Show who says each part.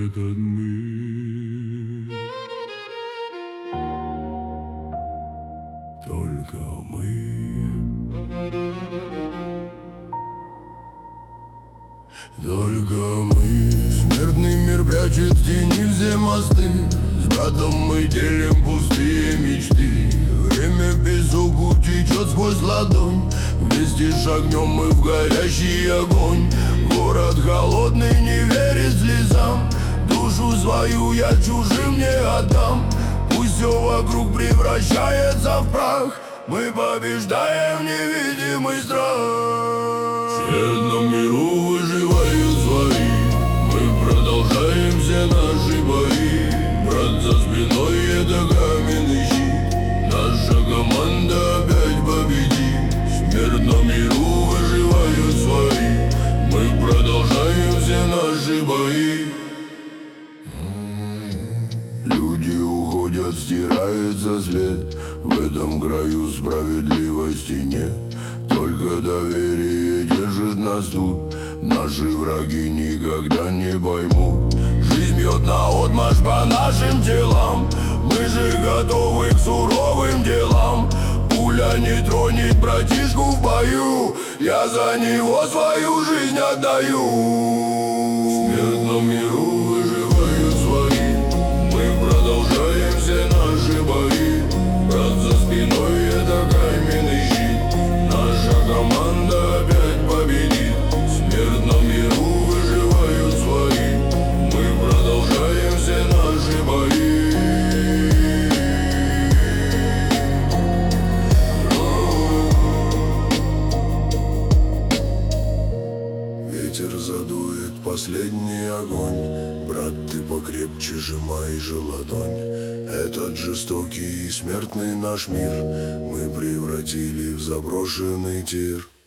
Speaker 1: этот мир. Только мы, только мы. Смертный мир прячет в тени все мосты. С братом мы делим пустые мечты. Время без угу течет сквозь ладонь. Вместе шагнем мы в горящий огонь. Город холодный не верит слезам. Душу свою я чужим не отдам. Пусть все вокруг превращается в прах. Мы побеждаем невидимый страх. В смертном миру выживают свои. Мы продолжаем все наши бои. Брат за спиной — это каменный щит. Наша команда опять победит. В смертном миру выживают свои. Мы продолжаем все наши бои. Люди уходят, стирается след. В этом краю справедливости нет. Только доверие держит нас тут. Наши враги никогда не поймут. Жизнь бьет наотмашь по нашим телам. Мы же готовы к суровым делам. Пуля не тронет братишку в бою. Я за него свою жизнь отдаю. В смертном миру выживают свои. Мы продолжаем все наши бои. Брат за спиной — это каменный щит. Наша команда опять победит. В смертном миру выживают свои. Мы продолжаем все наши бои. Ветер задует последний огонь. Брат, ты покрепче сжимай же ладонь. Этот жестокий и смертный наш мир мы превратили в заброшенный тир.